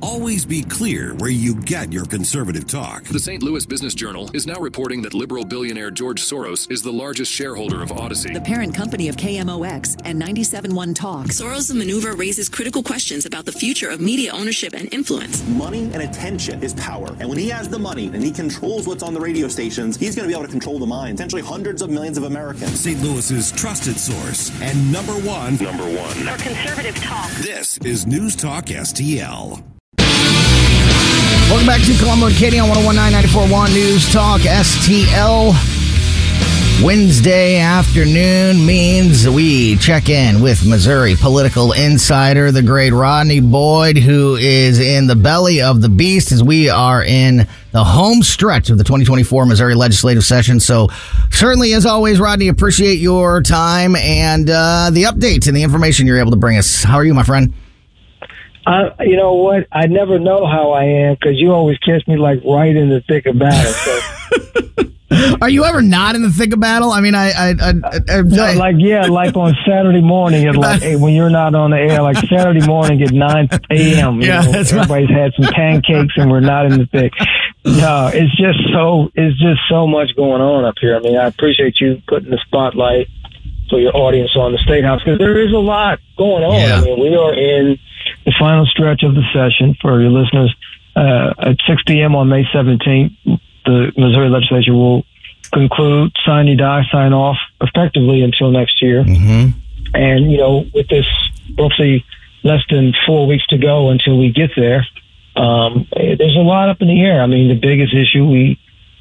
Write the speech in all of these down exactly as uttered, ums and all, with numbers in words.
Always be clear where you get your conservative talk. The Saint Louis Business Journal is now reporting that liberal billionaire George Soros is the largest shareholder of Odyssey, the parent company of K M O X and ninety-seven point one Talk. Soros' maneuver raises critical questions about the future of media ownership and influence. Money and attention is power. And when he has the money and he controls what's on the radio stations, he's going to be able to control the minds, potentially hundreds of millions of Americans. Saint Louis's trusted source and number one. number one. For conservative talk. This is News Talk S T L. Welcome back to Colombo and Katie on one oh one point nine, ninety-four point one News Talk S T L. Wednesday afternoon means we check in with Missouri political insider, the great Rodney Boyd, who is in the belly of the beast as we are in the home stretch of the twenty twenty-four Missouri legislative session. So certainly, as always, Rodney, appreciate your time and uh, the updates and the information you're able to bring us. How are you, my friend? Uh, you know what? I never know how I am because you always catch me like right in the thick of battle. So. Are you ever not in the thick of battle? I mean, I, I, I, I, no, I like yeah, like on Saturday morning at like hey, when you're not on the air, like Saturday morning at nine a.m. Yeah, know, that's everybody's right. had some pancakes and we're not in the thick. No, it's just so it's just so much going on up here. I mean, I appreciate you putting the spotlight for your audience on the State House because there is a lot going on. Yeah. I mean, we are in the final stretch of the session. For your listeners, uh, at six p.m. on May seventeenth, the Missouri legislature will conclude, sign, you die, sign off effectively until next year. Mm-hmm. And, you know, with this roughly less than four weeks to go until we get there, um, there's a lot up in the air. I mean, the biggest issue we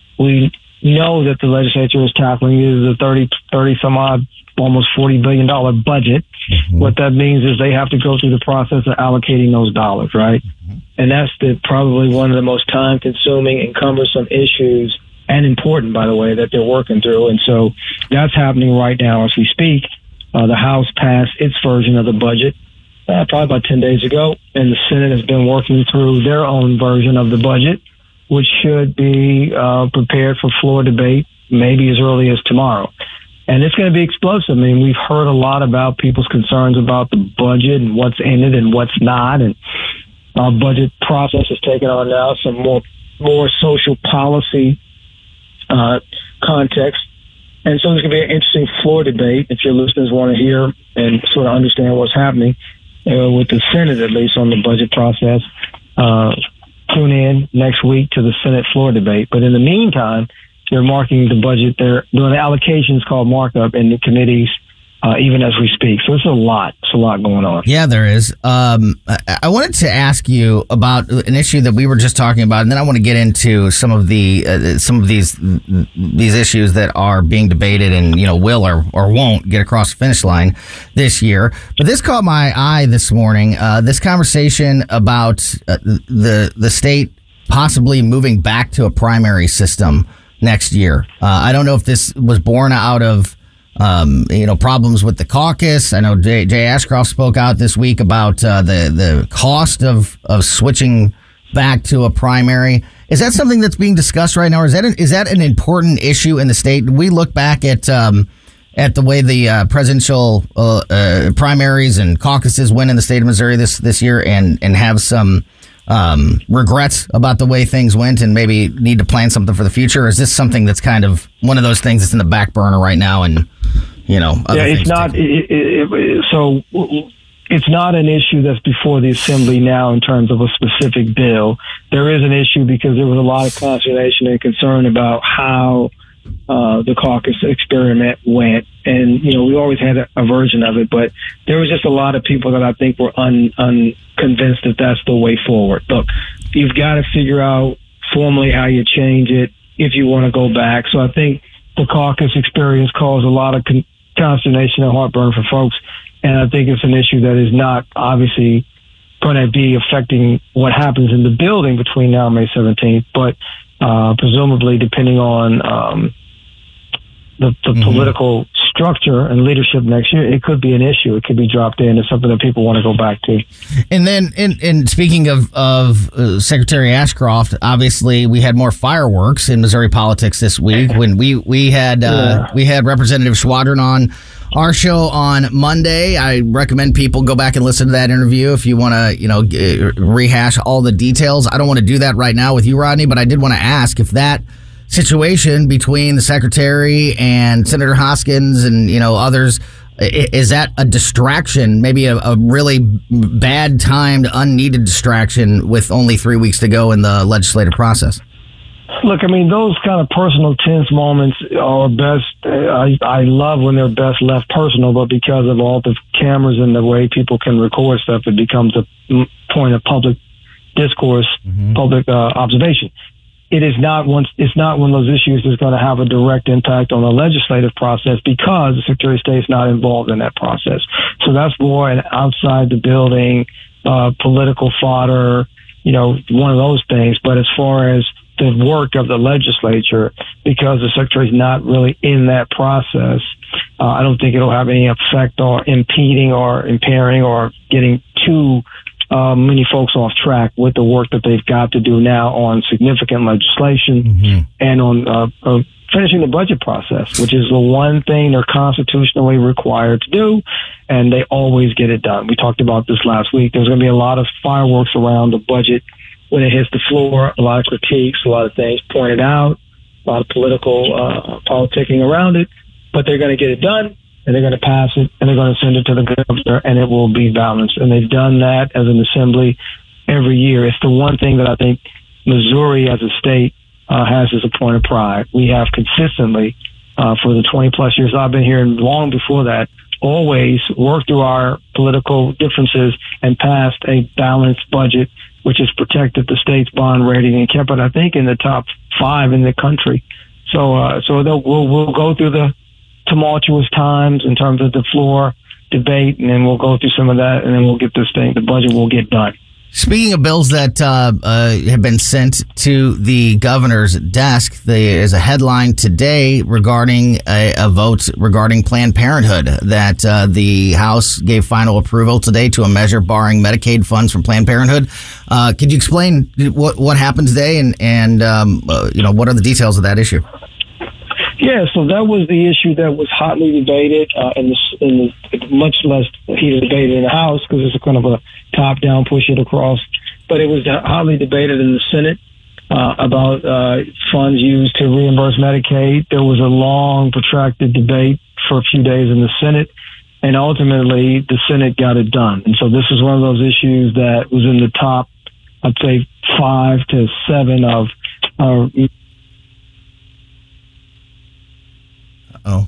we know that the legislature is tackling is the thirty, thirty some odd, almost forty billion dollars budget. Mm-hmm. What that means is they have to go through the process of allocating those dollars, right? Mm-hmm. And that's the, probably one of the most time-consuming and cumbersome issues, and important, by the way, that they're working through. And so that's happening right now as we speak. Uh, the House passed its version of the budget uh, probably about ten days ago, and the Senate has been working through their own version of the budget, which should be uh, prepared for floor debate maybe as early as tomorrow. And it's going to be explosive. I mean, we've heard a lot about people's concerns about the budget and what's in it and what's not. And our budget process is taking on now some more more social policy uh, context. And so there's going to be an interesting floor debate if your listeners want to hear and sort of understand what's happening uh, with the Senate, at least on the budget process. Uh, tune in next week to the Senate floor debate. But in the meantime, they're marking the budget. They're doing the allocations called markup in the committees, uh, even as we speak. So it's a lot. It's a lot going on. Yeah, there is. Um, I, I wanted to ask you about an issue that we were just talking about, and then I want to get into some of the uh, some of these these issues that are being debated and you know will or or won't get across the finish line this year. But this caught my eye this morning. Uh, this conversation about uh, the the state possibly moving back to a primary system next year. Uh, I don't know if this was born out of, um, you know, problems with the caucus. I know Jay, Jay Ashcroft spoke out this week about uh, the the cost of, of switching back to a primary. Is that something that's being discussed right now, or is that an, is that an important issue in the state? We look back at um, at the way the uh, presidential uh, uh, primaries and caucuses went in the state of Missouri this this year, and and have some Um, regrets about the way things went and maybe need to plan something for the future? Or is this something that's kind of one of those things that's in the back burner right now and, you know, other yeah, it's things not, it, it, it, so it's not an issue that's before the Assembly now in terms of a specific bill. There is an issue because there was a lot of consternation and concern about how uh, the caucus experiment went. And, you know, we always had a, a version of it, but there was just a lot of people that I think were un, unconvinced that that's the way forward. Look, you've got to figure out formally how you change it if you want to go back. So I think the caucus experience caused a lot of con- consternation and heartburn for folks. And I think it's an issue that is not obviously going to be affecting what happens in the building between now and May seventeenth, but uh, presumably depending on um, the, the mm-hmm. political structure and leadership next year, it could be an issue. It could be dropped in. It's something that people want to go back to. And then, in, in speaking of, of uh, Secretary Ashcroft, obviously we had more fireworks in Missouri politics this week when we we had uh, yeah. we had Representative Schwadron on our show on Monday. I recommend people go back and listen to that interview if you want to, you know, g- rehash all the details. I don't want to do that right now with you, Rodney, but I did want to ask if that situation between the secretary and Senator Hoskins and, you know, others, is that a distraction, maybe a, a really bad timed, unneeded distraction with only three weeks to go in the legislative process? Look, I mean, those kind of personal tense moments are best. I, I love when they're best left personal, but because of all the cameras and the way people can record stuff, it becomes a point of public discourse, mm-hmm. public uh, observation. It is not one. It's not one of those issues that's going to have a direct impact on the legislative process because the Secretary of State is not involved in that process. So that's more an outside the building, uh, political fodder, you know, one of those things. But as far as the work of the legislature, because the Secretary is not really in that process, uh, I don't think it'll have any effect or impeding or impairing or getting too Uh, many folks off track with the work that they've got to do now on significant legislation mm-hmm. and on uh, uh, finishing the budget process, which is the one thing they're constitutionally required to do, and they always get it done. We talked about this last week. There's going to be a lot of fireworks around the budget when it hits the floor, a lot of critiques, a lot of things pointed out, a lot of political uh, politicking around it, but they're going to get it done. And they're going to pass it, and they're going to send it to the governor, and it will be balanced. And they've done that as an assembly every year. It's the one thing that I think Missouri as a state uh, has as a point of pride. We have consistently, uh, for the twenty-plus years I've been here and long before that, always worked through our political differences and passed a balanced budget, which has protected the state's bond rating and kept it, I think, in the top five in the country. So, uh, so we'll, we'll go through the tumultuous times in terms of the floor debate, and then we'll go through some of that, and then we'll get this thing, the budget will get done. Speaking of bills that uh, uh, have been sent to the governor's desk, there is a headline today regarding a, a vote regarding Planned Parenthood that uh, the House gave final approval today to a measure barring Medicaid funds from Planned Parenthood. Uh, could you explain what what happened today, and and um, uh, you know what are the details of that issue? Yeah, so that was the issue that was hotly debated uh, in, the, in the much less heated debate in the House because it's a kind of a top-down push it across. But it was hotly debated in the Senate uh, about uh, funds used to reimburse Medicaid. There was a long, protracted debate for a few days in the Senate, and ultimately the Senate got it done. And so this is one of those issues that was in the top, I'd say, five to seven of uh, Oh,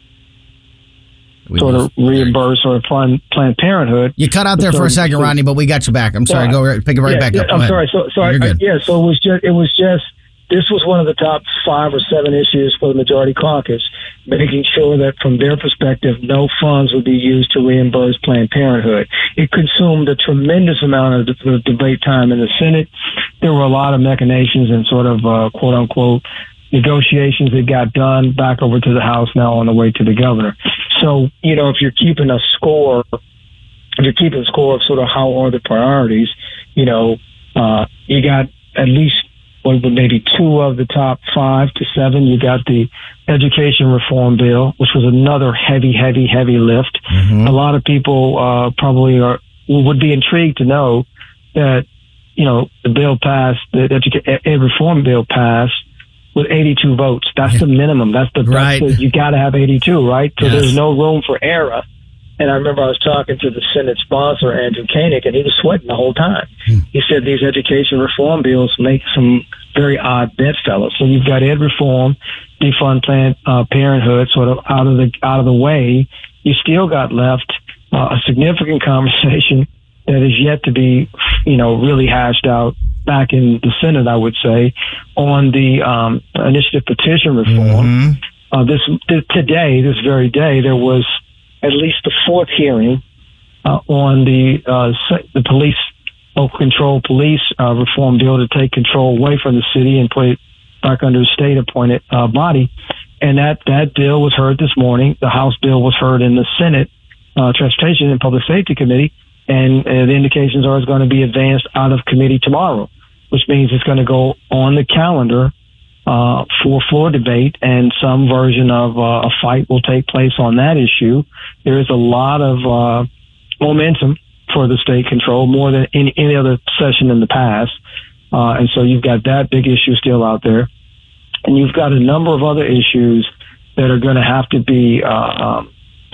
sort of reimburse or fund Planned Parenthood. You cut out there for a second, Rodney, but we got you back. I'm sorry. Yeah. Go right, pick it right yeah, back yeah, up. I'm sorry. So, so I, I, yeah. So it was just. It was just. This was one of the top five or seven issues for the majority caucus, making sure that from their perspective, no funds would be used to reimburse Planned Parenthood. It consumed a tremendous amount of the debate time in the Senate. There were a lot of machinations and sort of uh, quote unquote negotiations that got done back over to the House now on the way to the governor. So, you know, if you're keeping a score, if you're keeping score of sort of how are the priorities, you know, uh, you got at least what, maybe two of the top five to seven. You got the education reform bill, which was another heavy, heavy, heavy lift. Mm-hmm. A lot of people uh, probably are would be intrigued to know that, you know, the bill passed, the education ed reform bill passed with eighty-two votes. That's the minimum. That's the, right. that's the you got to have eighty-two, right? So yes. There's no room for error. And I remember I was talking to the Senate sponsor, Andrew Koenig, and he was sweating the whole time. Hmm. He said these education reform bills make some very odd bedfellows. So you've got ed reform, defund Planned uh, Parenthood, sort of out of the out of the way. You still got left uh, a significant conversation that is yet to be, you know, really hashed out back in the Senate, I would say, on the um, initiative petition reform. Mm-hmm. Uh, this, this today, this very day, there was at least the fourth hearing uh, on the uh, the police, local control police uh, reform bill to take control away from the city and put it back under a state-appointed uh, body. and that, that bill was heard this morning. The House bill was heard in the Senate uh, Transportation and Public Safety Committee, and uh, the indications are it's going to be advanced out of committee tomorrow, which means it's going to go on the calendar uh, for floor debate, and some version of uh, a fight will take place on that issue. There is a lot of uh, momentum for the state control, more than any, any other session in the past. Uh, and so you've got that big issue still out there. And you've got a number of other issues that are going to have to be uh, um,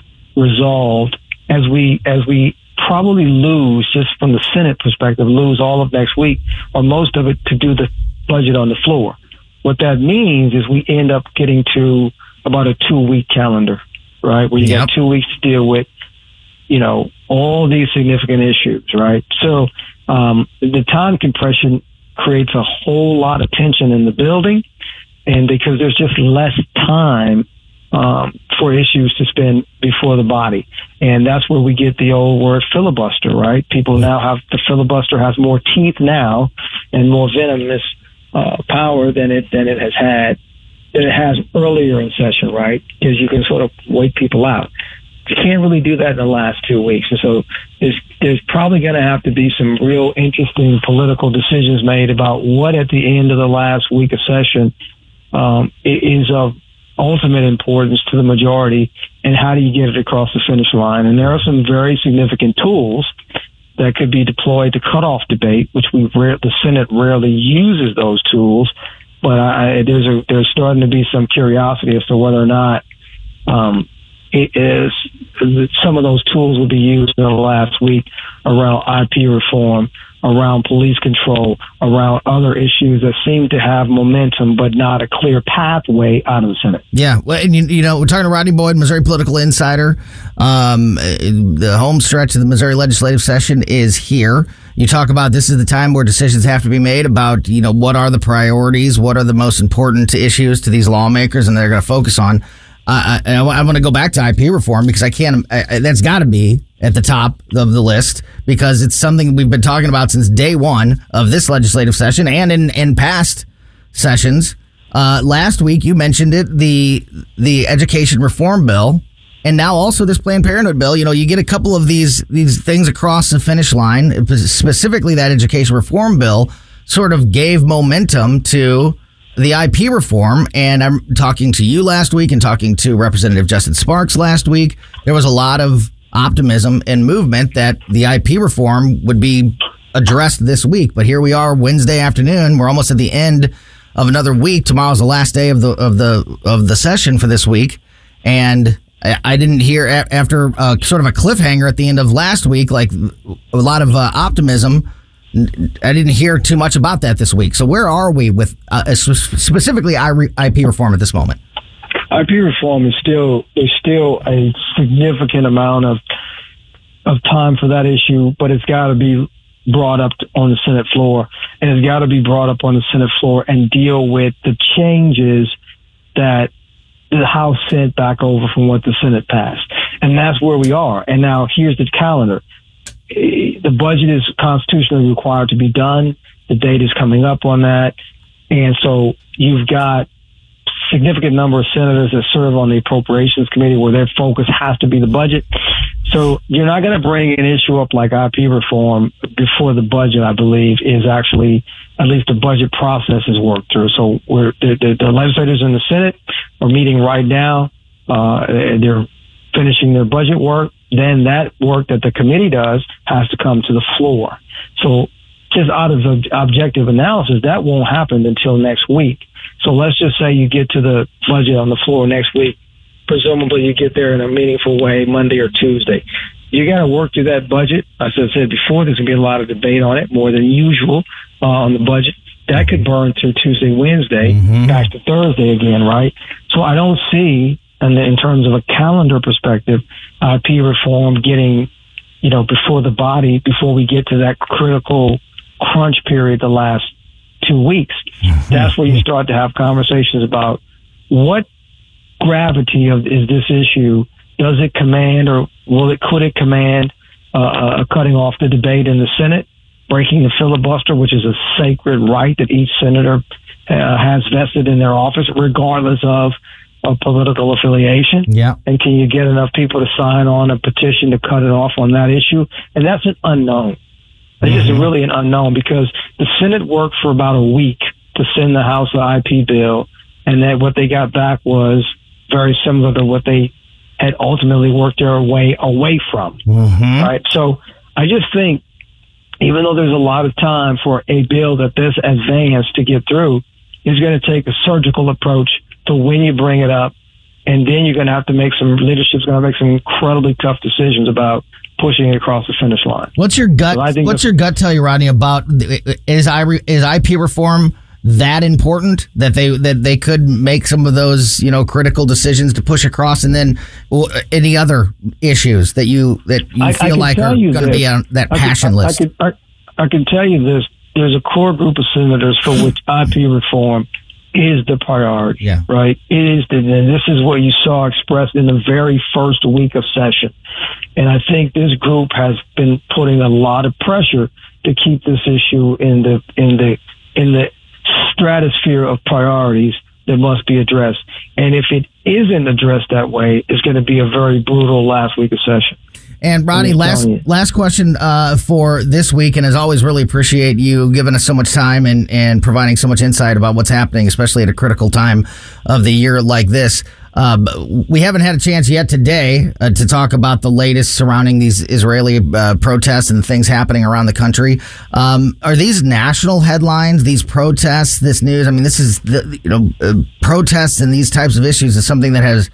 resolved as we as we probably lose, just from the Senate perspective, lose all of next week or most of it to do the budget on the floor. What that means is we end up getting to about a two-week calendar, right, where you yep. got two weeks to deal with, you know, all these significant issues, right? So um, the time compression creates a whole lot of tension in the building. And because there's just less time um, for issues to spend before the body. And that's where we get the old word filibuster, right? People now have, the filibuster has more teeth now and more venomous uh, power than it than it has had, than it has earlier in session, right? Because you can sort of wait people out. You can't really do that in the last two weeks. And so there's, there's probably going to have to be some real interesting political decisions made about what at the end of the last week of session Um, is of ultimate importance to the majority, and how do you get it across the finish line? And there are some very significant tools that could be deployed to cut off debate, which we rare, the Senate rarely uses those tools. But I, there's a, there's starting to be some curiosity as to whether or not um, it is some of those tools will be used in the last week around I P reform, around police control, around other issues that seem to have momentum but not a clear pathway out of the Senate. Yeah, well, and you, you know, we're talking to Rodney Boyd, Missouri political insider. Um, the home stretch of the Missouri legislative session is here. You talk about this is the time where decisions have to be made about, you know, what are the priorities, what are the most important issues to these lawmakers, and they're going to focus on. Uh, I, I want to go back to I P reform because I can't. I, that's got to be at the top of the list because it's something we've been talking about since day one of this legislative session and in, in past sessions. Uh, last week you mentioned it, the the education reform bill, and now also this Planned Parenthood bill. You know, you get a couple of these these things across the finish line. Specifically, that education reform bill sort of gave momentum to the I P reform, and I'm talking to you last week and talking to Representative Justin Sparks last week. There was a lot of optimism and movement that the I P reform would be addressed this week. But here we are Wednesday afternoon. We're almost at the end of another week. Tomorrow's the last day of the of the of the session for this week, and I, I didn't hear a, after uh, sort of a cliffhanger at the end of last week, like a lot of uh, optimism. I didn't hear too much about that this week. So where are we with uh, specifically I P reform at this moment? I P reform is still there's still a significant amount of of time for that issue, but it's got to be brought up on the Senate floor, and it's got to be brought up on the Senate floor and deal with the changes that the House sent back over from what the Senate passed, and that's where we are. And now here's the calendar. The budget is constitutionally required to be done. The date is coming up on that. And so you've got significant number of senators that serve on the Appropriations Committee where their focus has to be the budget. So you're not going to bring an issue up like I P reform before the budget, I believe, is actually, at least the budget process is worked through. So we're, the, the, the legislators in the Senate are meeting right now. Uh, they're finishing their budget work. Then that work that the committee does has to come to the floor. So just out of the objective analysis, that won't happen until next week. So let's just say you get to the budget on the floor next week. Presumably you get there in a meaningful way Monday or Tuesday. You got to work through that budget. As I said before, there's going to be a lot of debate on it, more than usual uh, on the budget. That could burn through Tuesday, Wednesday, mm-hmm. back to Thursday again, right? So I don't see, and in terms of a calendar perspective, I P reform getting, you know, before the body, before we get to that critical crunch period the last two weeks. Mm-hmm. That's where you start to have conversations about what gravity of is this issue? Does it command, or will it, could it command uh, a cutting off the debate in the Senate, breaking the filibuster, which is a sacred right that each senator uh, has vested in their office, regardless of of political affiliation? Yeah. And can you get enough people to sign on a petition to cut it off on that issue? And that's an unknown. It's just Mm-hmm. really an unknown because the Senate worked for about a week to send the House the I P bill, and then what they got back was very similar to what they had ultimately worked their way away from. Mm-hmm. Right? So I just think, even though there's a lot of time for a bill that this advanced to get through, it's going to take a surgical approach to when you bring it up, and then you're going to have to make some, leadership's going to make some incredibly tough decisions about pushing it across the finish line. What's your gut? So I think what's the- your gut tell you, Rodney? About is I is I P reform that important that they that they could make some of those, you know, critical decisions to push across, and then well, any other issues that you that you I- I feel can like tell are you going to this. be on that I passion could, I, list? I, could, I, I can tell you this. There's a core group of senators for which I P reform is the priority, Yeah. right? It is, the, and this is what you saw expressed in the very first week of session. And I think this group has been putting a lot of pressure to keep this issue in the in the in the stratosphere of priorities that must be addressed. And if it isn't addressed that way, it's going to be a very brutal last week of session. And Rodney, I'm last telling you. last question uh, for this week, and as always, really appreciate you giving us so much time and, and providing so much insight about what's happening, especially at a critical time of the year like this. Uh, we haven't had a chance yet today uh, to talk about the latest surrounding these Israeli uh, protests and things happening around the country. Um, are these national headlines, these protests, this news? I mean, this is, the, you know, uh, protests and these types of issues is something that has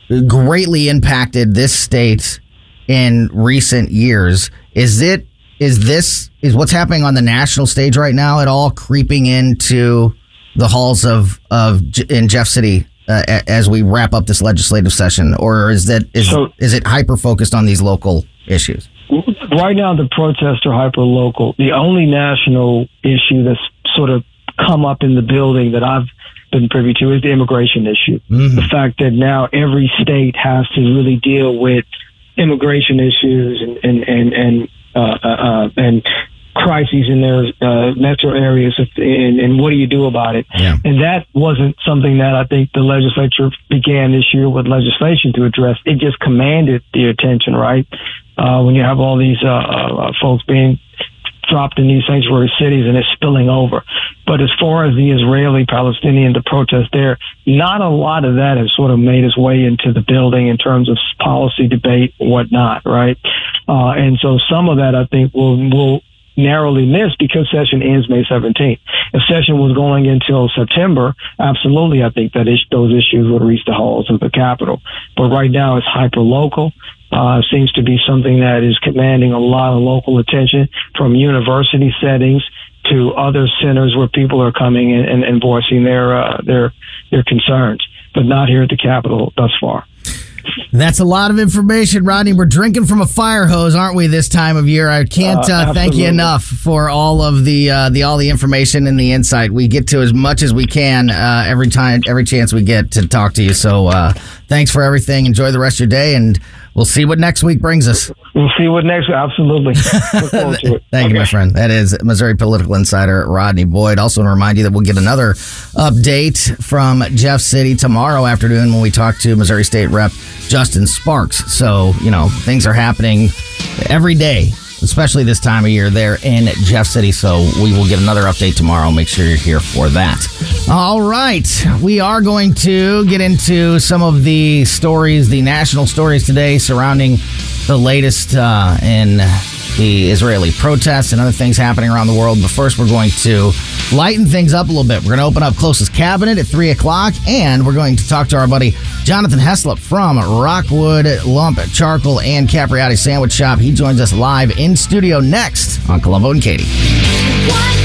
greatly impacted this state in recent years. Is it, is this, is what's happening on the national stage right now at all creeping into the halls of, of in Jeff City uh, as we wrap up this legislative session? Or is that, is, So- is it hyper focused on these local issues? Right now, the protests are hyper local. The only national issue that's sort of come up in the building that I've been privy to is the immigration issue. Mm-hmm. The fact that now every state has to really deal with immigration issues and and and and, uh, uh, and crises in their uh, metro areas, and, and what do you do about it? Yeah. And that wasn't something that I think the legislature began this year with legislation to address. It just commanded the attention, right? Uh, when you have all these uh, uh, folks being dropped in these sanctuary cities and it's spilling over. But as far as the Israeli-Palestinian, the protest there, not a lot of that has sort of made its way into the building in terms of policy debate and whatnot, right? Uh, and so some of that, I think, will will narrowly miss because session ends May seventeenth. If session was going until September, absolutely, I think that is, those issues would reach the halls of the Capitol. But right now, it's hyper-local. Uh, seems to be something that is commanding a lot of local attention from university settings to other centers where people are coming in and, and voicing their uh, their their concerns, but not here at the Capitol thus far. That's a lot of information, Rodney. We're drinking from a fire hose, aren't we, this time of year? I can't uh, Uh, thank you absolutely. enough for all of the uh, the all the information and the insight. We get to as much as we can uh, every time, every chance we get to talk to you. So uh, thanks for everything. Enjoy the rest of your day, and we'll see what next week brings us. We'll see what next. Absolutely. Look forward to it. Thank you, Okay. my friend. That is Missouri political insider Rodney Boyd. Also, want to remind you that we'll get another update from Jeff City tomorrow afternoon when we talk to Missouri State Rep Justin Sparks. So, you know, things are happening every day, especially this time of year there in Jeff City. So we will get another update tomorrow. Make sure you're here for that. All right. We are going to get into some of the stories, the national stories today surrounding the latest uh, in the Israeli protests and other things happening around the world. But first, we're going to lighten things up a little bit. We're going to open up Closest Cabinet at three o'clock, and we're going to talk to our buddy Jonathan Heslop from Rockwood Lump Charcoal and Capriati Sandwich Shop. He joins us live in studio next on Columbo and Katie. One